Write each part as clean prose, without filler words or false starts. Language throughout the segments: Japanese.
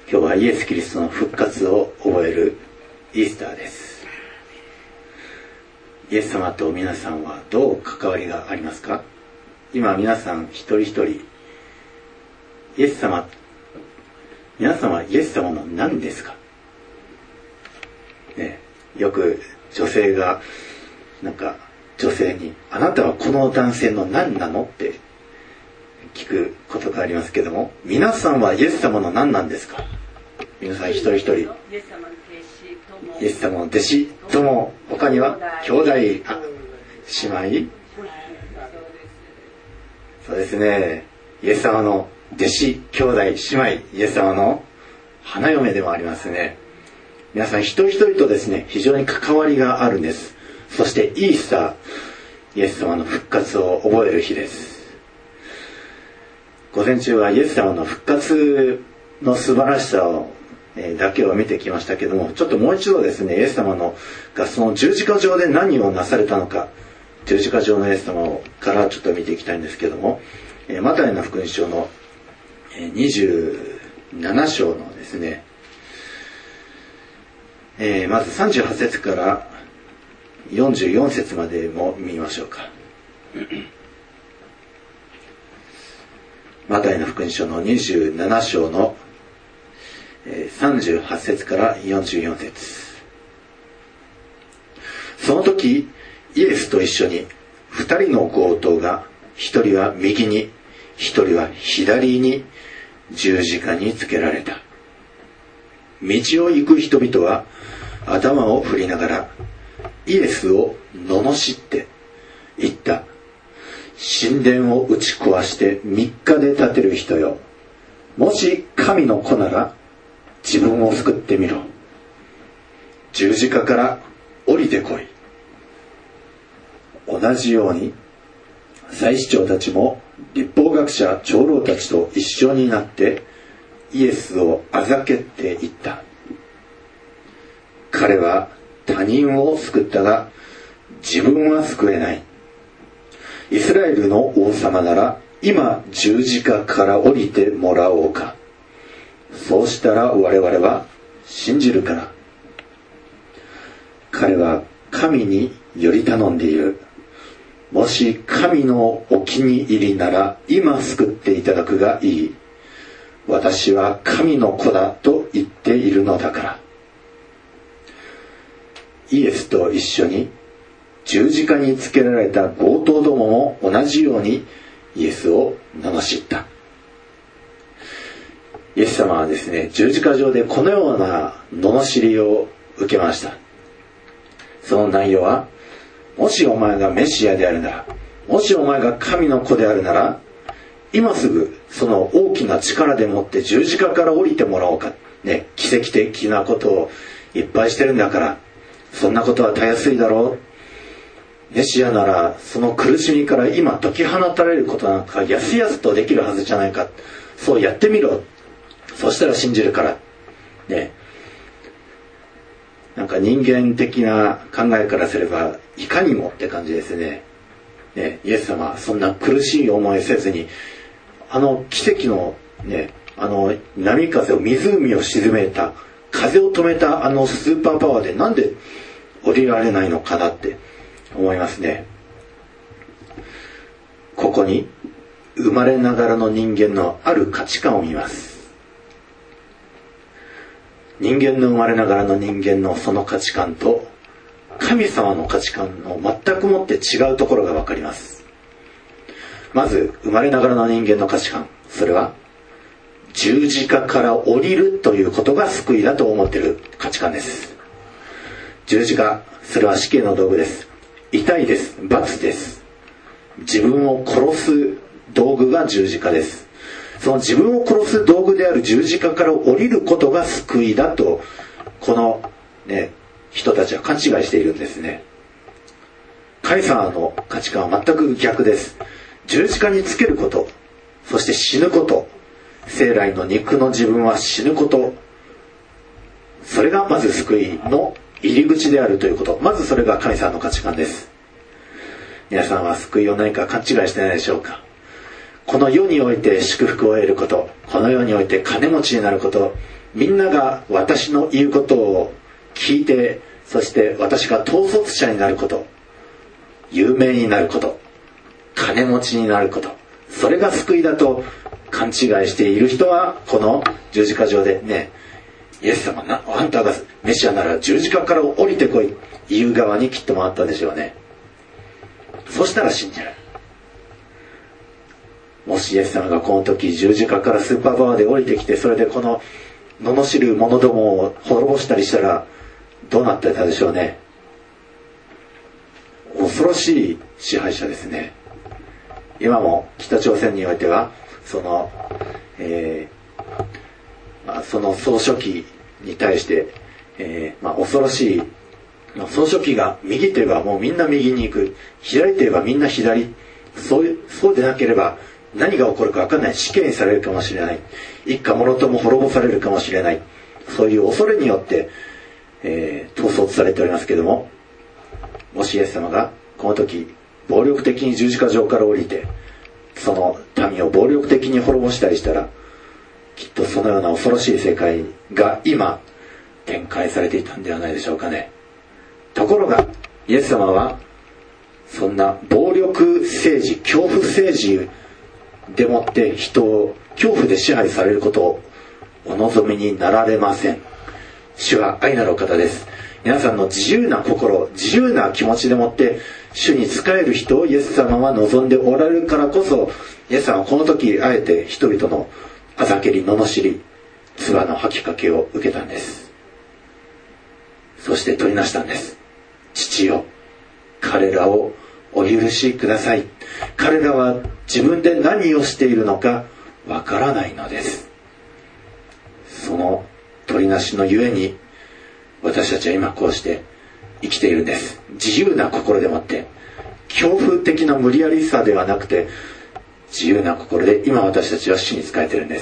今日はイエス・キリストの復活を覚えるイースターです。イエス様と皆さんはどう関わりがありますか？今皆さん一人一人皆様はイエス様の何ですか？ね、よく女性が女性にあなたはこの男性の何なのって聞くことがありますけども、皆さんはイエス様の何なんですか？皆さん一人一人イエス様の弟子とも、他には兄弟、姉妹、そうですね、イエス様の弟子、兄弟、姉妹、イエス様の花嫁でもありますね。皆さん一人一人とですね、非常に関わりがあるんです。そしてイースター、イエス様の復活を覚える日です。午前中はイエス様の復活の素晴らしさをだけを見てきましたけども、ちょっともう一度ですね、イエス様がその十字架上で何をなされたのか、十字架上のイエス様からちょっと見ていきたいんですけども、マタイの福音書の27章のですね、まず38節から44節までも見ましょうか。マタイの福音書の27章の38節から44節。その時イエスと一緒に2人の強盗が、1人は右に1人は左に十字架につけられた。道を行く人々は頭を振りながらイエスを罵って言った。神殿を打ち壊して3日で建てる人よ、もし神の子なら自分を救ってみろ。十字架から降りてこい。同じように祭司長たちも律法学者長老たちと一緒になってイエスをあざけって言った。彼は他人を救ったが自分は救えない。イスラエルの王様なら今十字架から降りてもらおうか。そうしたら我々は信じるから。彼は神により頼んでいる。もし神のお気に入りなら今救っていただくがいい。私は神の子だと言っているのだから。イエスと一緒に十字架につけられた強盗どもも同じようにイエスを罵った。イエス様はですね、十字架上でこのような罵りを受けました。その内容は、もしお前がメシアであるなら、もしお前が神の子であるなら、今すぐその大きな力でもって十字架から降りてもらおうか。ね、奇跡的なことをいっぱいしてるんだから、そんなことはたやすいだろう。メシアならその苦しみから今解き放たれることなんかやすやすとできるはずじゃないか。そうやってみろ。そしたら信じるから。ね。なんか人間的な考えからすればいかにもって感じですね。ね、イエス様はそんな苦しい思いせずに、奇跡のね、波風を湖を沈めた、風を止めたスーパーパワーでなんで降りられないのかなって思いますね。ここに生まれながらの人間のある価値観を見ます。人間の生まれながらの人間のその価値観と神様の価値観の全くもって違うところが分かります。まず生まれながらの人間の価値観、それは十字架から降りるということが救いだと思っている価値観です。十字架、それは死刑の道具です。痛いです。罰です。自分を殺す道具が十字架です。その自分を殺す道具である十字架から降りることが救いだと、このね、人たちは勘違いしているんですね。神様の価値観は全く逆です。十字架につけること、そして死ぬこと、生来の肉の自分は死ぬこと、それがまず救いの入り口であるということ、まずそれが神様の価値観です。皆さんは救いを何か勘違いしてないでしょうか？この世において祝福を得ること、この世において金持ちになること、 みんなが私の言うことを聞いて、そして私が統率者になること、有名になること、金持ちになること、それが救いだと勘違いしている人は、この十字架上でね、イエス様な、あんたがメシアなら十字架から降りてこい、言う側にきっと回ったでしょうね。そしたら信じる。もしイエス様がこの時十字架からスーパーパワーで降りてきて、それでこの罵る者どもを滅ぼしたりしたらどうなってたでしょうね。恐ろしい支配者ですね。今も北朝鮮においてはその総書記に対して、恐ろしい、総書記が右と言えばもうみんな右に行く、左と言えばみんな左、そうでなければ何が起こるか分からない、死刑にされるかもしれない、一家もろとも滅ぼされるかもしれない、そういう恐れによって、統率されておりますけれども、もしイエス様がこの時暴力的に十字架上から降りてその民を暴力的に滅ぼしたりしたら、きっとそのような恐ろしい世界が今展開されていたんではないでしょうかね。ところがイエス様はそんな暴力政治、恐怖政治でもって人を恐怖で支配されることをお望みになられません。主は愛なるお方です。皆さんの自由な心、自由な気持ちでもって主に仕える人をイエス様は望んでおられるからこそ、イエス様はこの時あえて人々のあざけり、罵り、唾の吐きかけを受けたんです。そして取りなしたんです。父よ、彼らをお許しください。彼らは自分で何をしているのかわからないのです。その取りなしのゆえに私たちは今こうして生きているんです。自由な心でもって、恐怖的な無理やりさではなくて、自由な心で今私たちは主に仕えているんです。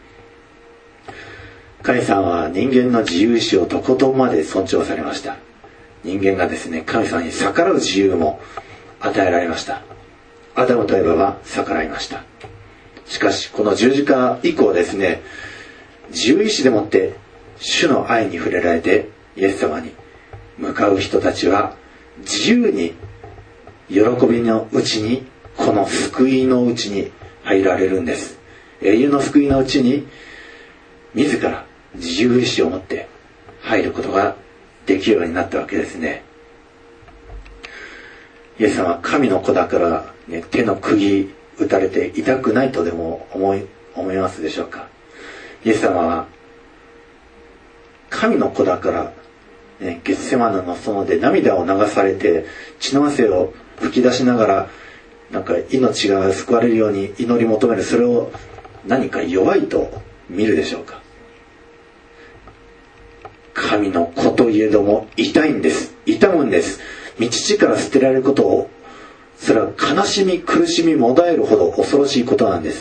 神様は人間の自由意志をとことんまで尊重されました。人間がですね、神様に逆らう自由も与えられました。アダムとエバは逆らいました。しかしこの十字架以降ですね、自由意志でもって主の愛に触れられてイエス様に向かう人たちは自由に喜びのうちに、この救いのうちに入られるんです。永遠の救いのうちに自ら自由意志を持って入ることができるようになったわけですね。イエス様は神の子だから、ね、手の釘打たれて痛くないとでも思いますでしょうか。イエス様は神の子だから、ね、ゲッセマネの園で涙を流されて血の汗を吹き出しながら、なんか命が救われるように祈り求める、それを何か弱いと見るでしょうか。神の子といえども痛いんです。痛むんです。父から捨てられることを、それは悲しみ苦しみもだえるほど恐ろしいことなんです。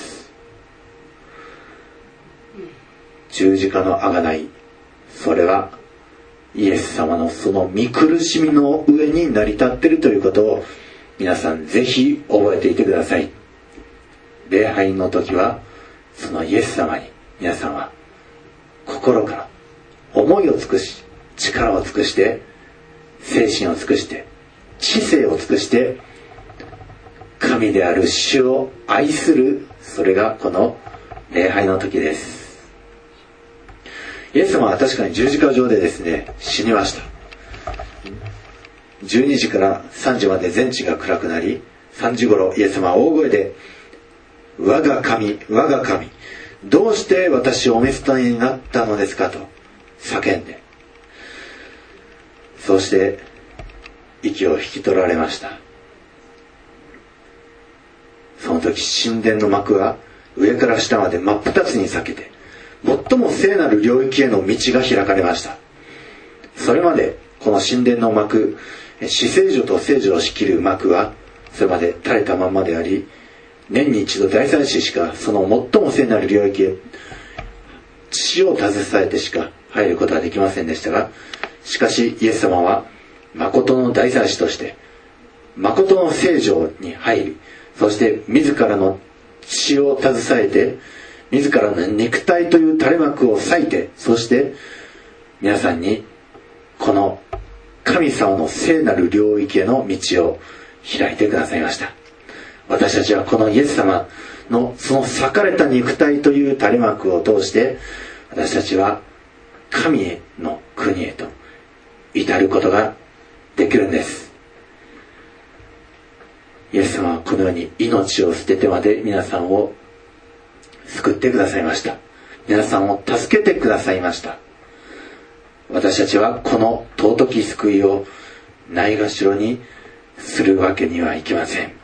十字架の贖い、それはイエス様のその御苦しみの上に成り立っているということを皆さんぜひ覚えていてください。礼拝の時はそのイエス様に皆さんは心から思いを尽くし、力を尽くして、精神を尽くして、知性を尽くして神である主を愛する、それがこの礼拝の時です。イエス様は確かに十字架上でですね、死にました。12時から3時まで全地が暗くなり、3時頃イエス様は大声で、我が神、我が神、どうして私をお見捨てになったのですかと叫んで、そうして息を引き取られました。その時神殿の幕は上から下まで真っ二つに裂けて、最も聖なる領域への道が開かれました。それまでこの神殿の幕、至聖所と聖所を仕切る幕はそれまで垂れたまんまであり、年に一度大祭司しかその最も聖なる領域へ血を携えてしか入ることはできませんでしたが、しかしイエス様は誠の大祭司として誠の聖所に入り、そして自らの血を携えて自らの肉体という垂れ幕を裂いて、そして皆さんにこの神様の聖なる領域への道を開いてくださいました。私たちはこのイエス様のその裂かれた肉体という垂れ幕を通して、私たちは神への国へと至ることができるんです。イエス様はこのように命を捨ててまで皆さんを救ってくださいました。皆さんを助けてくださいました。私たちはこの尊き救いをないがしろにするわけにはいきません。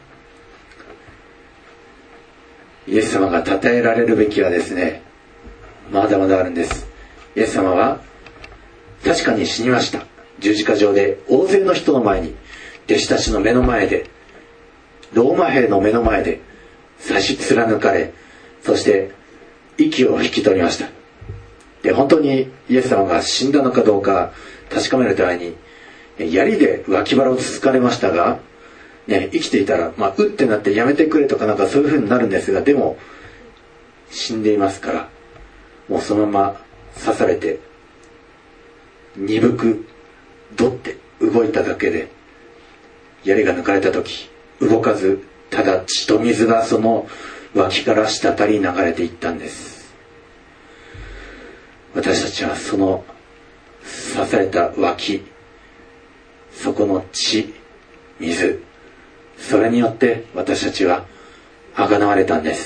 イエス様が称えられるべきはですね、まだまだあるんです。イエス様は確かに死にました。十字架上で大勢の人の前に、弟子たちの目の前で、ローマ兵の目の前で刺し貫かれ、そして息を引き取りました。で、本当にイエス様が死んだのかどうか確かめるために槍で脇腹をつつかれましたが、ね、生きていたら、うってなってやめてくれとかなんかそういう風になるんですが、でも死んでいますから、もうそのまま刺されて鈍くどって動いただけで、槍が抜かれた時動かず、ただ血と水がその脇から滴り流れていったんです。私たちはその刺された脇、そこの血、水、それによって私たちは贖われたんです。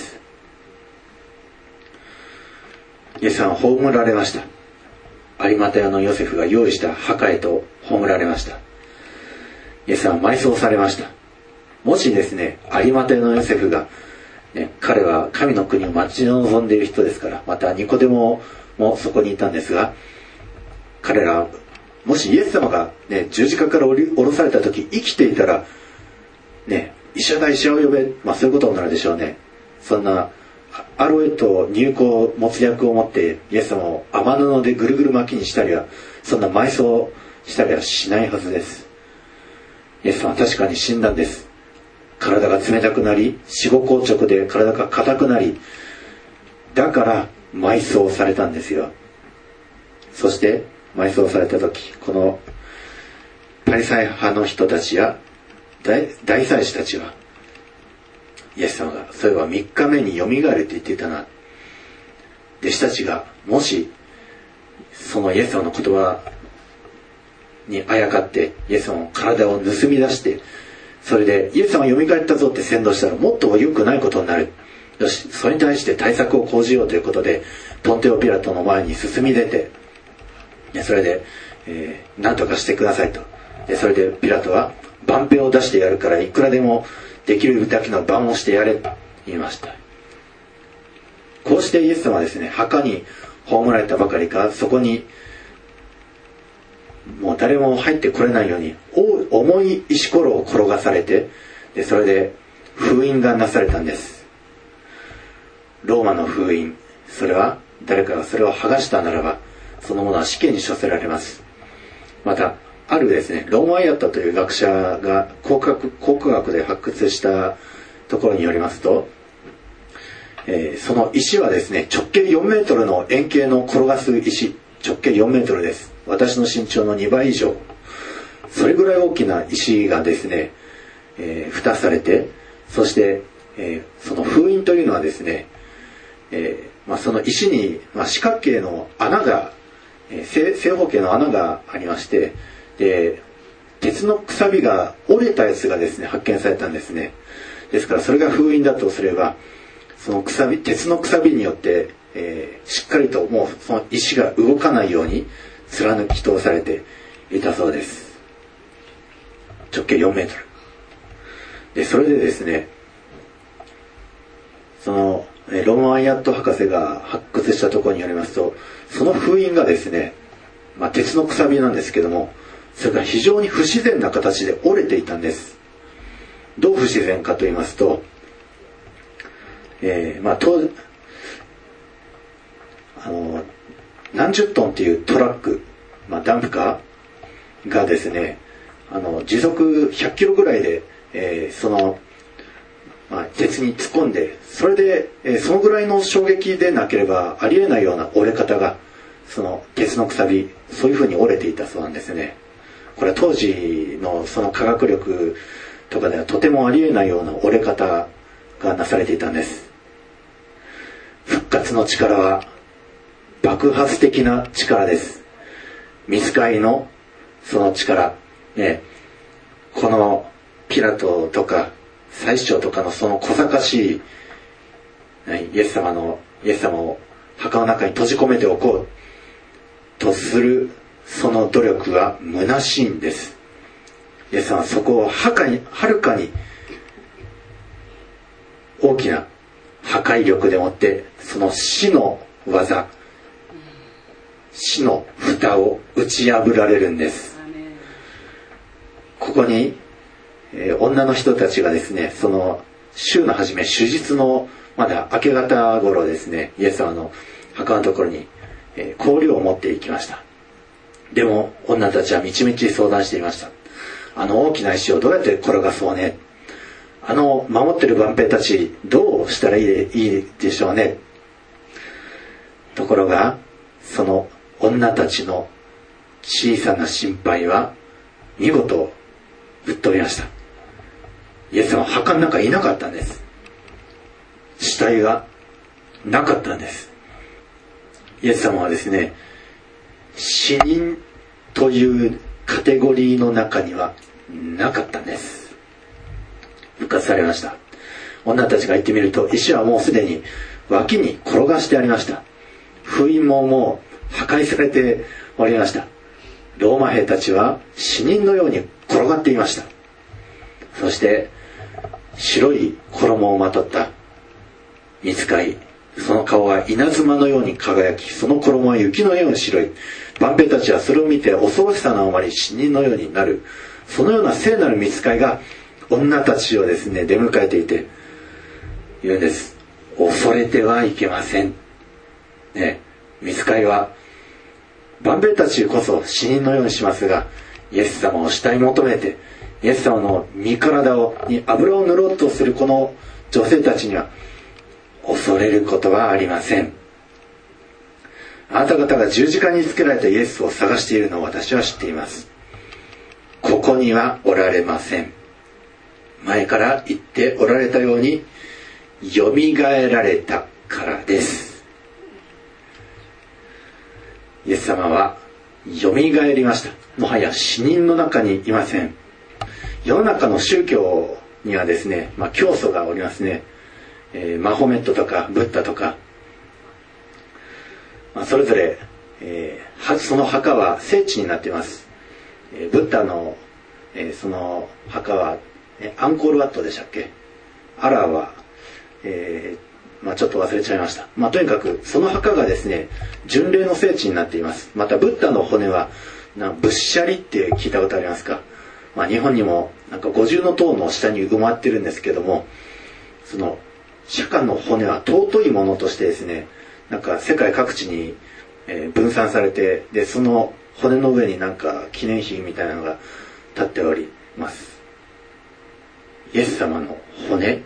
イエス様は葬られました。有股屋のヨセフが用意した墓へと葬られました。イエス様は埋葬されました。もしですね、有股屋のヨセフが、彼は神の国を待ち望んでいる人ですから、またニコデモもそこにいたんですが、彼らもしイエス様が、十字架から下ろされた時生きていたら、医者だ医者を呼べ、そういうことになるでしょうね。そんなアロエと乳香持つ薬を持ってイエス様を天布でぐるぐる巻きにしたりは、そんな埋葬したりはしないはずです。イエス様は確かに死んだんです。体が冷たくなり、死後硬直で体が硬くなり、だから埋葬されたんですよ。そして埋葬された時、このパリサイ派の人たちや大祭司たちは、イエス様がそういえば3日目によみがえるって言っていたな。弟子たちがもしそのイエス様の言葉にあやかってイエス様の体を盗み出して、それでイエス様がよみがえったぞって宣導したらもっと良くないことになる。よし、それに対して対策を講じようということでポンテオピラトの前に進み出て、それで、何とかしてくださいと。でそれでピラトは番兵を出してやるからいくらでもできるだけの番をしてやれと言いました。こうしてイエス様はですね、墓に葬られたばかりか、そこにもう誰も入ってこれないように重い石ころを転がされて、でそれで封印がなされたんです。ローマの封印、それは誰かがそれを剥がしたならばそのものは死刑に処せられます。またあるですね、ロン・ワイアットという学者が考古学で発掘したところによりますと、その石はですね、直径4メートルの円形の転がす石、直径4メートルです。私の身長の2倍以上、それぐらい大きな石がですね、蓋されて、そして、その封印というのはですね、その石に、四角形の穴が、正方形の穴がありまして、で鉄のくさびが折れたやつがですね発見されたんですね。ですからそれが封印だとすれば、その鉄のくさびによって、しっかりともうその石が動かないように貫き通されていたそうです。直径4メートルで、それでですね、そのロン・ワイアット博士が発掘したところによりますと、その封印がですね、鉄のくさびなんですけども、それが非常に不自然な形で折れていたんです。どう不自然かと言いますと、何十トンっていうトラック、ダンプカーがですね、時速100キロぐらいで、その鉄に突っ込んで、それで、そのぐらいの衝撃でなければありえないような折れ方が、その鉄のくさび、そういう風に折れていたそうなんですね。これは当時のその科学力とかではとてもありえないような折れ方がなされていたんです。復活の力は爆発的な力です。御使いのその力、このピラトとか祭司長とかのその小賢しい、イエス様を墓の中に閉じ込めておこうとするその努力は虚しいんです。イエス様はそこをはるかに大きな破壊力でもってその死の技、死の蓋を打ち破られるんです。ここに、女の人たちがですね、その週の初め、手術のまだ明け方頃ですね、イエス様の墓のところに、香料を持っていきました。でも女たちはみちみち相談していました。あの大きな石をどうやって転がそうね、守ってる万兵たちどうしたらいいでしょうね。ところがその女たちの小さな心配は見事ぶっ飛びました。イエス様は墓の中にいなかったんです。死体がなかったんです。イエス様はですね、死人というカテゴリーの中にはなかったんです。復活されました。女たちが行ってみると、石はもうすでに脇に転がしてありました。封印ももう破壊されておりました。ローマ兵たちは死人のように転がっていました。そして白い衣をまとった御使い、その顔は稲妻のように輝き、その衣は雪のように白い。万兵たちはそれを見て恐ろしさのあまり死人のようになる。そのような聖なる御使いが女たちをですね、出迎えていて言うんです。恐れてはいけません。御使いは万兵たちこそ死人のようにしますが、イエス様を慕い求めて、イエス様の身体に油を塗ろうとするこの女性たちには恐れることはありません。あなた方が十字架につけられたイエスを探しているのを私は知っています。ここにはおられません。前から言っておられたようによみがえられたからです。イエス様はよみがえりました。もはや死人の中にいません。世の中の宗教にはですね、教祖がおりますね。マホメットとかブッダとか、それぞれ、その墓は聖地になっています。ブッダの、その墓は、アンコールワットでしたっけ、アラーは、ちょっと忘れちゃいました。とにかくその墓がですね、巡礼の聖地になっています。またブッダの骨は仏舎利って聞いたことありますか。日本にも五重塔の下に埋まってるんですけども、その釈迦の骨は尊いものとしてですね、世界各地に分散されて、でその骨の上に記念碑みたいなのが立っております。イエス様の骨、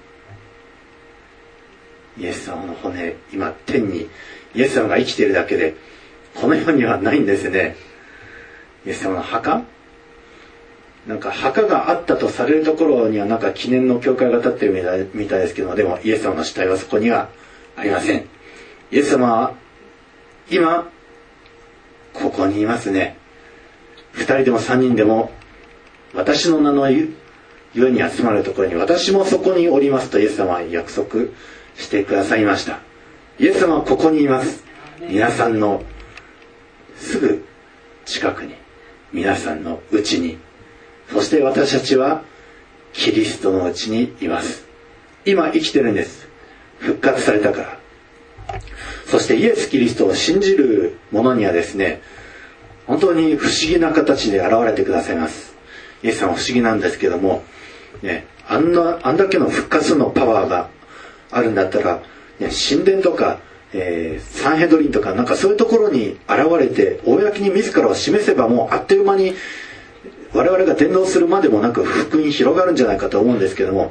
今天にイエス様が生きているだけでこの世にはないんですね。イエス様の墓、墓があったとされるところには記念の教会が建ってるみたいですけども、でもイエス様の死体はそこにはありません。イエス様は今ここにいますね。2人でも3人でも私の名のゆえに集まるところに私もそこにおりますとイエス様は約束してくださいました。イエス様はここにいます。皆さんのすぐ近くに、皆さんのうちに、そして私たちはキリストのうちにいます。今生きてるんです。復活されたから。そしてイエス・キリストを信じる者にはですね、本当に不思議な形で現れてくださいます。イエス様は不思議なんですけども、あんだけの復活のパワーがあるんだったら、神殿とか、サンヘドリンとかそういうところに現れて公に自らを示せば、もうあっという間に我々が伝道するまでもなく福音広がるんじゃないかと思うんですけども、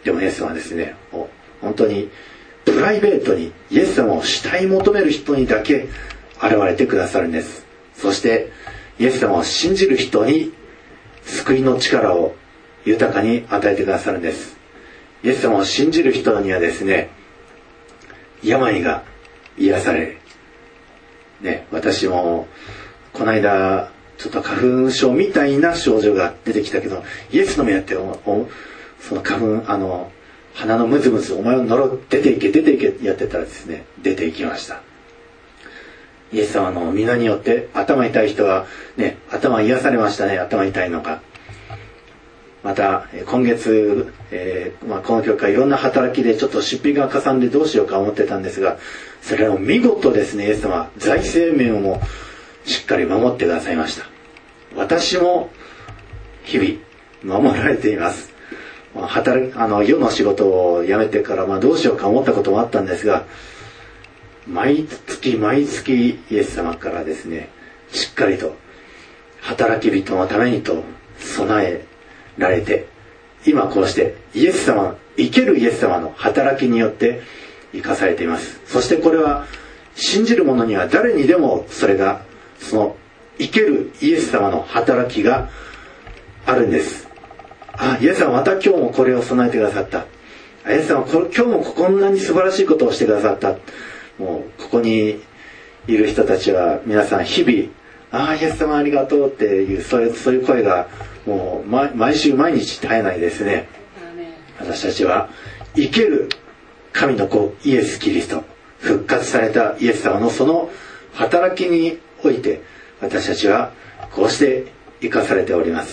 でもイエス様はですね、本当にプライベートにイエス様を慕い求める人にだけ現れてくださるんです。そしてイエス様を信じる人に救いの力を豊かに与えてくださるんです。イエス様を信じる人にはですね、病が癒され、ね、私もこの間ちょっと花粉症みたいな症状が出てきたけど、イエスの目やってその花粉鼻のムズムズ、お前を出ていけやってたらですね、出ていきました。イエス様の皆によって頭痛い人はね、頭癒されましたね。頭痛いのが。また今月、この教会いろんな働きでちょっと出費がかさんでどうしようか思ってたんですが、それを見事ですね、イエス様財政面をもしっかり守ってくださいました。私も日々守られています。世の仕事を辞めてからどうしようか思ったこともあったんですが、毎月イエス様からですね、しっかりと働き人のためにと備えられて、今こうして生けるイエス様の働きによって生かされています。そしてこれは信じる者には誰にでもその生けるイエス様の働きがあるんです。イエス様また今日もこれを備えてくださった。イエス様今日もこんなに素晴らしいことをしてくださった。もうここにいる人たちは皆さん日々、イエス様ありがとうっていうそういう声がもう毎週毎日絶えないですね。私たちは生ける神の子イエス・キリスト、復活されたイエス様のその働きにおいて私たちはこうして生かされております。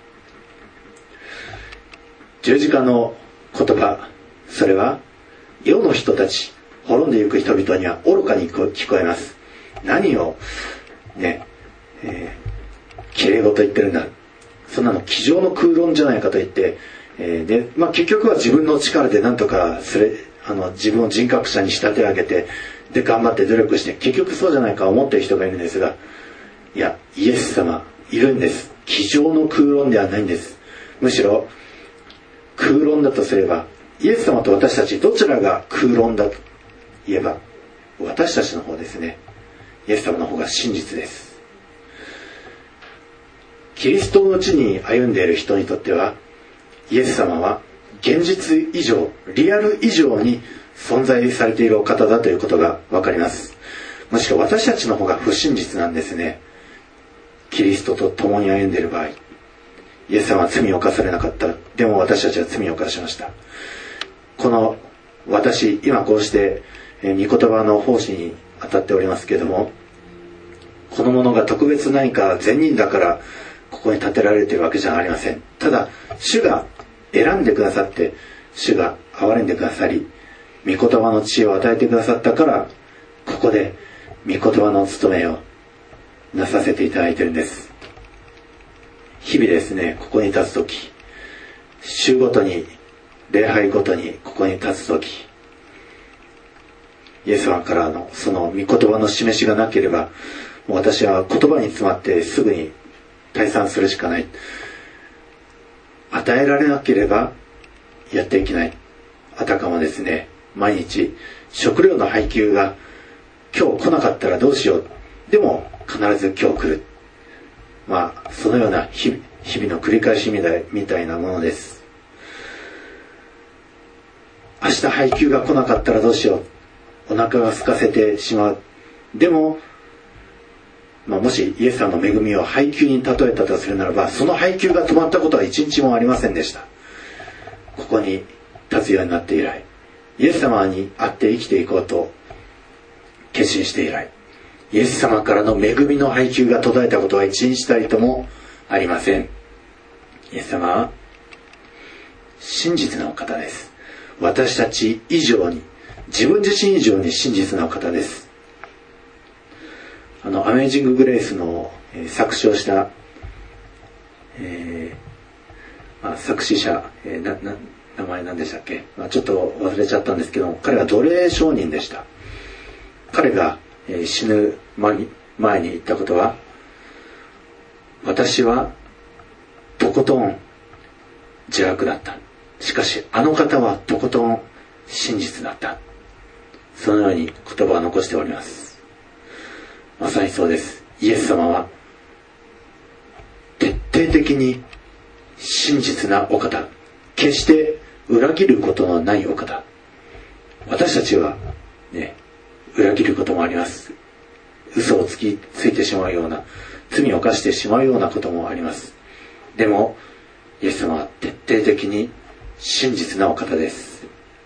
十字架の言葉、それは世の人たち、滅んでゆく人々には愚かに聞こえます。何をね、きれいごと言ってるんだ、そんなの机上の空論じゃないかと言って、結局は自分の力で何とか自分を人格者に仕立て上げて、で頑張って努力して、結局そうじゃないか思っている人がいるんですが、いや、イエス様いるんです。机上の空論ではないんです。むしろ空論だとすれば、イエス様と私たちどちらが空論だと言えば、私たちの方ですね。イエス様の方が真実です。キリストのうちに歩んでいる人にとっては、イエス様は現実以上、リアル以上に存在されているお方だということが分かります。むしろ私たちの方が不真実なんですね。キリストと共に歩んでいる場合、イエス様は罪を犯されなかった。でも私たちは罪を犯しました。この私、今こうして御言葉の奉仕に当たっておりますけれども、このものが特別何か善人だからここに立てられているわけじゃありません。ただ主が選んでくださって、主が憐れんでくださり、御言葉の知恵を与えてくださったから、ここで御言葉の務めをなさせていただいているんです。日々ですね、ここに立つとき、週ごとに、礼拝ごとにここに立つとき、イエス様からのその御言葉の示しがなければ、もう私は言葉に詰まってすぐに退散するしかない。与えられなければやっていけない。あたかもですね、毎日食料の配給が今日来なかったらどうしよう。でも必ず今日来る。そのような日々の繰り返しみたいなものです。明日配給が来なかったらどうしよう。お腹が空かせてしまう。でも、もしイエス様の恵みを配給に例えたとするならば、その配給が止まったことは一日もありませんでした。ここに立つようになって以来、イエス様に会って生きていこうと決心して以来、イエス様からの恵みの配給が途絶えたことは一日たりともありません。イエス様は真実なお方です。私たち以上に、自分自身以上に真実なお方です。アメージング・グレイスの作詞をした、作詞者、名前何でしたっけ、ちょっと忘れちゃったんですけど、彼は奴隷商人でした。彼が死ぬ前に言ったことは、私はとことん邪悪だった。 しかしあの方はとことん真実だった。そのように言葉を残しております。まさにそうです。イエス様は徹底的に真実なお方、決して裏切ることのないお方。私たちはね、裏切ることもあります。嘘をついてしまうような、罪を犯してしまうようなこともあります。でもイエス様は徹底的に真実なお方です。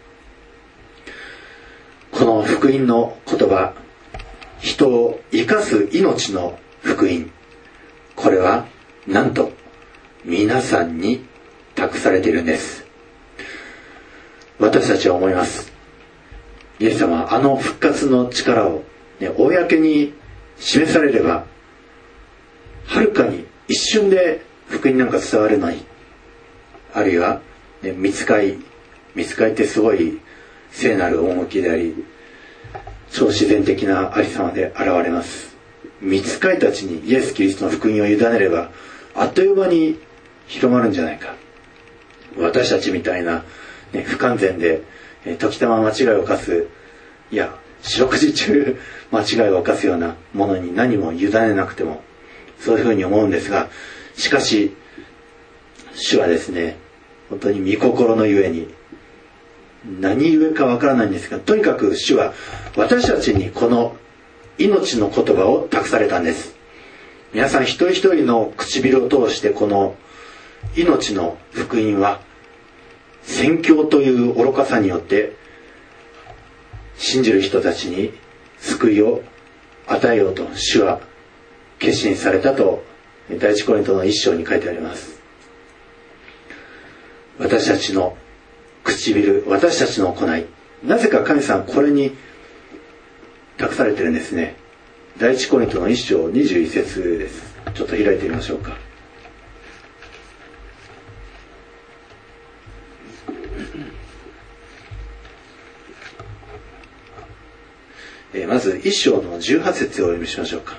この福音の言葉、人を生かす命の福音、これはなんと皆さんに託されているんです。私たちは思います。イエス様はあの復活の力を、公に示されれば、はるかに一瞬で福音なんか伝わるのに、あるいは、御使いってすごい聖なる趣であり、超自然的なありさまで現れます。御使いたちにイエス・キリストの福音を委ねれば、あっという間に広まるんじゃないか。私たちみたいな、不完全で、時たま間違いを犯す、いや四六時中間違いを犯すようなものに何も委ねなくても、そういうふうに思うんですが、しかし主はですね、本当に御心のゆえに、何故かわからないんですが、とにかく主は私たちにこの命の言葉を託されたんです。皆さん一人一人の唇を通して、この命の福音は宣教という愚かさによって信じる人たちに救いを与えようと主は決心されたと第一コリントの1章に書いてあります。私たちの唇、私たちの行い、なぜか神様これに託されてるんですね。第一コリントの1章21節です。ちょっと開いてみましょうか。まず1章の18節をお読みしましょうか。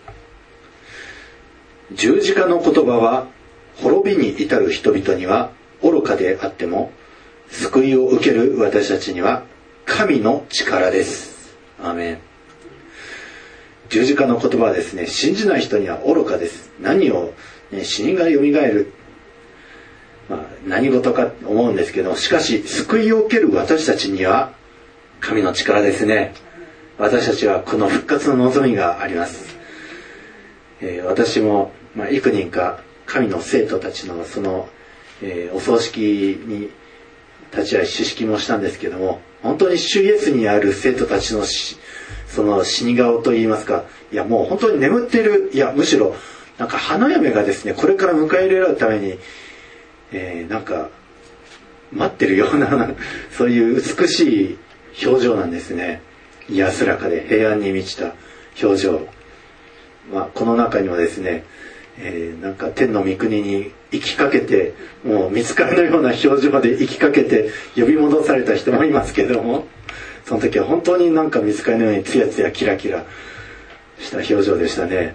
十字架の言葉は滅びに至る人々には愚かであっても、救いを受ける私たちには神の力です。アーメン。十字架の言葉はですね、信じない人には愚かです。何を、死人がよみがえる、何事か思うんですけど、しかし救いを受ける私たちには神の力ですね。私たちはこの復活の望みがあります。私も、幾人か神の生徒たちのその、お葬式に立ち会い出席もしたんですけども、本当に主イエスにある生徒たちのその死に顔といいますか、いやもう本当に眠っている、いやむしろなんか花嫁がですね、これから迎え入れられるために、なんか待ってるようなそういう美しい表情なんですね。安らかで平安に満ちた表情。この中にはですね、なんか天の御国に行きかけて、もう見つかりのような表情で行きかけて呼び戻された人もいますけども、その時は本当になんか見つかりのようにツヤツヤキラキラした表情でしたね。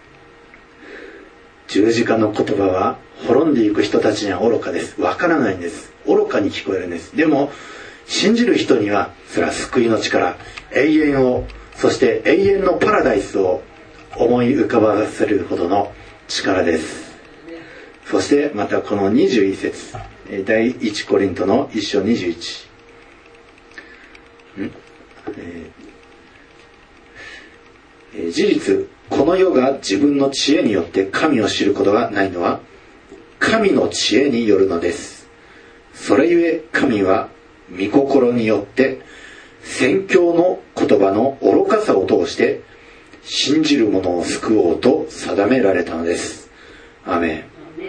十字架の言葉は滅んでいく人たちには愚かです。わからないんです。愚かに聞こえるんです。でも信じる人にはそれは救いの力、永遠を、そして永遠のパラダイスを思い浮かばせるほどの力です。そしてまたこの21節、第1コリントの1章21、事実この世が自分の知恵によって神を知ることがないのは神の知恵によるのです。それゆえ神は御心によって宣教の言葉の愚かさを通して信じる者を救おうと定められたのです。アーメ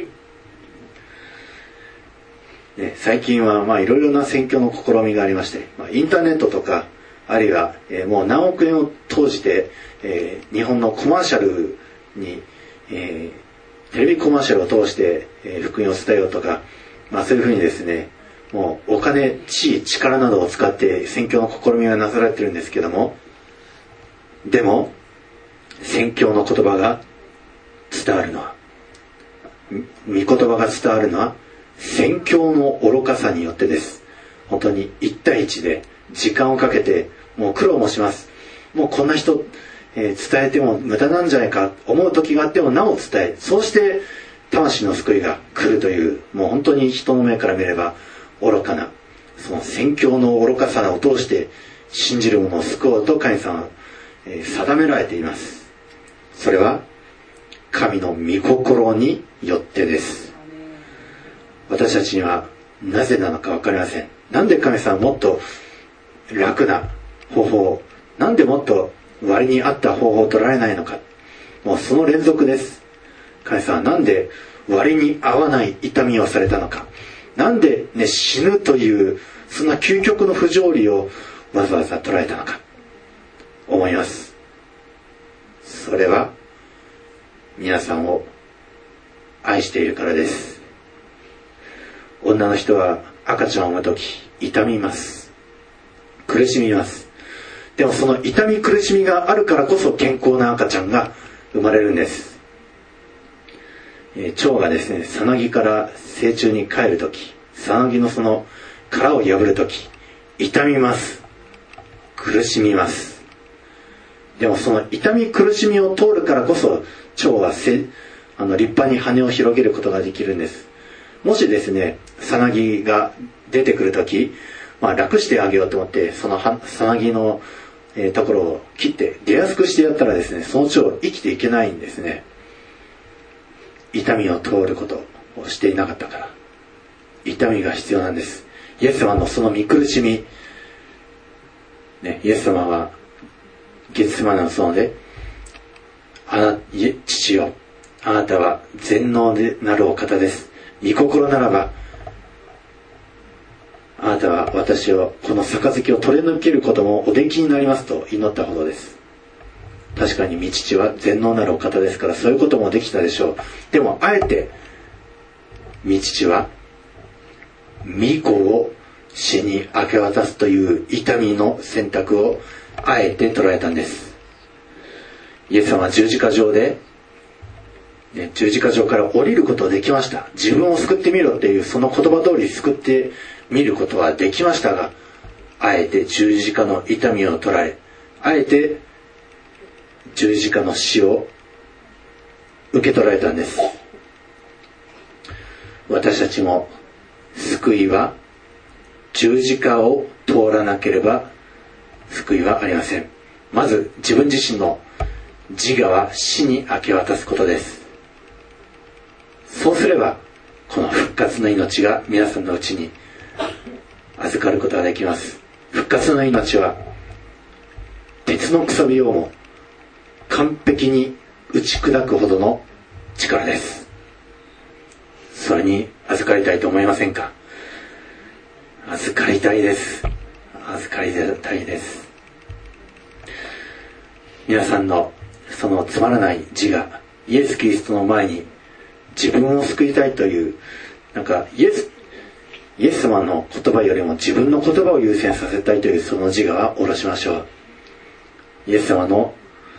ン。最近はいろいろな宣教の試みがありまして、インターネットとかあるいはもう何億円を投じて日本のコマーシャルにテレビコマーシャルを通して福音を伝えようとか、そういうふうにですね、もうお金、地位、力などを使って宣教の試みがなされているんですけども、でも宣教の言葉が伝わるのは、御言葉が伝わるのは宣教の愚かさによってです。本当に1対1で時間をかけてもう苦労もします。もうこんな人、伝えても無駄なんじゃないか思う時があってもなお伝え、そうして魂の救いが来るという、もう本当に人の目から見れば愚かな、その宣教の愚かさを通して信じる者を救おうと神様は、定められています。それは神の御心によってです。私たちにはなぜなのか分かりません。なんで神様はもっと楽な方法、なんでもっと割に合った方法を取られないのか。もうその連続です。神様はなんで割に合わない痛みをされたのか。なんで、ね、死ぬというそんな究極の不条理をわざわざ捉えたのか思います。それは皆さんを愛しているからです。女の人は赤ちゃんを産むとき痛みます。苦しみます。でもその痛み苦しみがあるからこそ健康な赤ちゃんが生まれるんです。蝶がですね、さなぎから成虫に帰るとき、さなぎのその殻を破るとき痛みます。苦しみます。でもその痛み苦しみを通るからこそ蝶は立派に羽を広げることができるんです。もしですね、さなぎが出てくるとき、楽してあげようと思ってそのさなぎのところを切って出やすくしてやったらですね、その蝶生きていけないんですね。痛みを通ることをしていなかったから。痛みが必要なんです。イエス様のその見苦しみ、ね、イエス様はゲツセマネの園で、父よ、あなたは全能でなるお方です。御心ならばあなたは私をこの杯を取り抜けることもおできになりますと祈ったほどです。確かに御父は全能なるお方ですから、そういうこともできたでしょう。でもあえて御父は御子を死に明け渡すという痛みの選択をあえて捉えたんです。イエス様は十字架上で、十字架上から降りることができました。自分を救ってみろっていうその言葉通り救ってみることはできましたが、あえて十字架の痛みを捉え、あえて十字架の死を受け取られたんです。私たちも救いは十字架を通らなければ救いはありません。まず自分自身の自我は死に明け渡すことです。そうすればこの復活の命が皆さんのうちに預かることができます。復活の命は鉄のくさびをも完璧に打ち砕くほどの力です。それに預かりたいと思いませんか？預かりたいです。預かりたいです。皆さんのそのつまらない自我、イエス・キリストの前に自分を救いたいという、イエス様の言葉よりも自分の言葉を優先させたいというその自我は下ろしましょう。イエス様の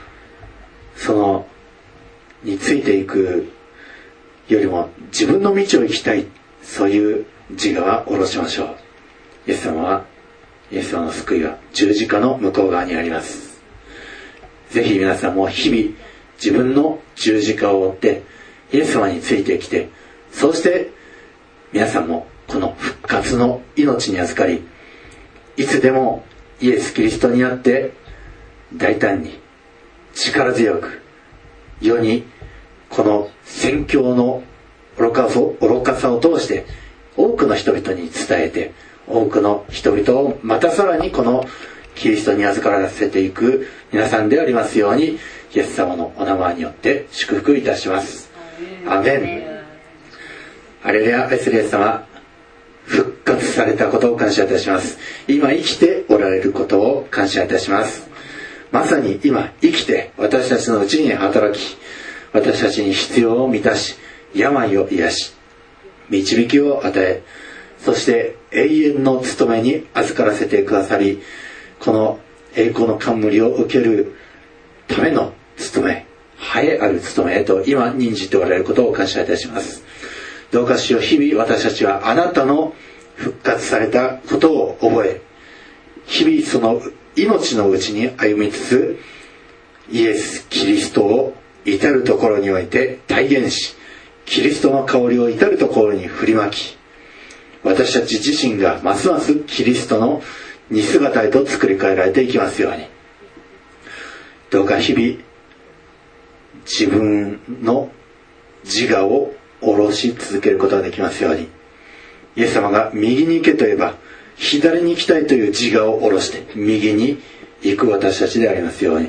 についていくよりも自分の道を行きたい、そういう自我は下ろしましょう。イエス様の救いは十字架の向こう側にあります。ぜひ皆さんも日々自分の十字架を追ってイエス様についてきて、そうして皆さんもこの復活の命に預かり、いつでもイエス・キリストにあって大胆に力強く世にこの宣教の愚かさを通して多くの人々に伝えて、多くの人々をまたさらにこのキリストに預からせていく皆さんでありますように、イエス様のお名前によって祝福いたします。アーメン。ハレルヤ。愛するイエス様、復活されたことを感謝いたします。今生きておられることを感謝いたします。まさに今生きて私たちのうちに働き、私たちに必要を満たし、病を癒し、導きを与え、そして永遠の務めに預からせてくださり、この栄光の冠を受けるための務め、栄えある務めへと今任じておられることを感謝いたします。 どうか主よ、日々私たちはあなたの復活されたことを覚え、日々その命のうちに歩みつつ、イエス・キリストを至るところにおいて体現し、キリストの香りを至るところに振りまき、私たち自身がますますキリストの似姿へと作り変えられていきますように。どうか日々自分の自我を下ろし続けることができますように。イエス様が右に行けと言えば左に行きたいという自我を下ろして右に行く私たちでありますように。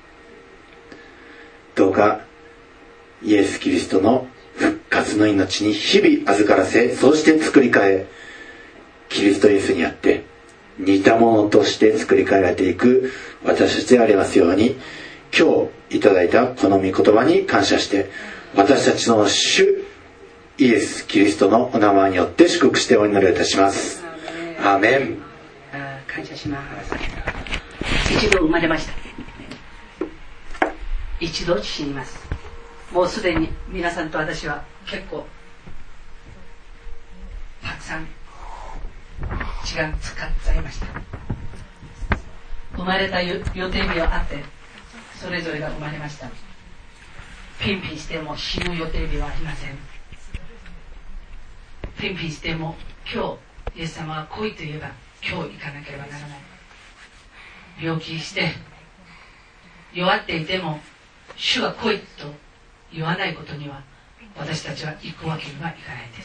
どうかイエス・キリストの復活の命に日々預からせ、そして作り変え、キリストイエスにあって似たものとして作り変えられていく私たちでありますように。今日いただいたこの御言葉に感謝して、私たちの主イエス・キリストのお名前によって祝福してお祈りいたします。アーメン。 感謝します。一度生まれました。一度死にます。もうすでに皆さんと私は結構たくさん時間使っちゃいました。生まれた予定日はあって、それぞれが生まれました。ピンピンしても死ぬ予定日はありません。ピンピンしても今日イエス様が来いと言えば今日行かなければならない。病気して弱っていても主が来いと言わないことには私たちは行くわけにはいかないんです。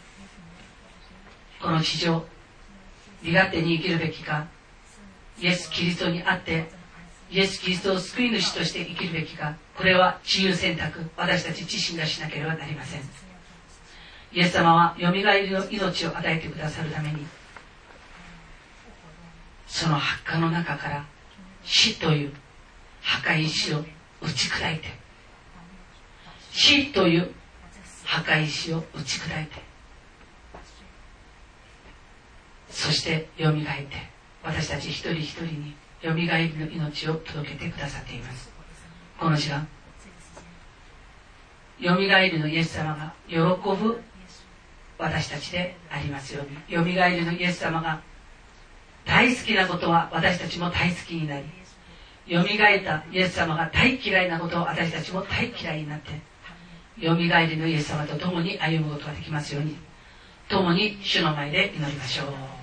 この地上身勝手に生きるべきか、イエス・キリストにあってイエス・キリストを救い主として生きるべきか、これは自由選択、私たち自身がしなければなりません。イエス様はよみがえりの命を与えてくださるために、その発火の中から死という破壊石を打ち砕いて、死という破壊石を打ち砕いて、そしてよみがえって私たち一人一人によみがえりの命を届けてくださっています。この時間、よみがえりのイエス様が喜ぶ私たちでありますように。よみがえりのイエス様が大好きなことは私たちも大好きになり、よみがえったイエス様が大嫌いなことを私たちも大嫌いになって、よみがえりのイエス様と共に歩むことができますように、共に主の前で祈りましょう。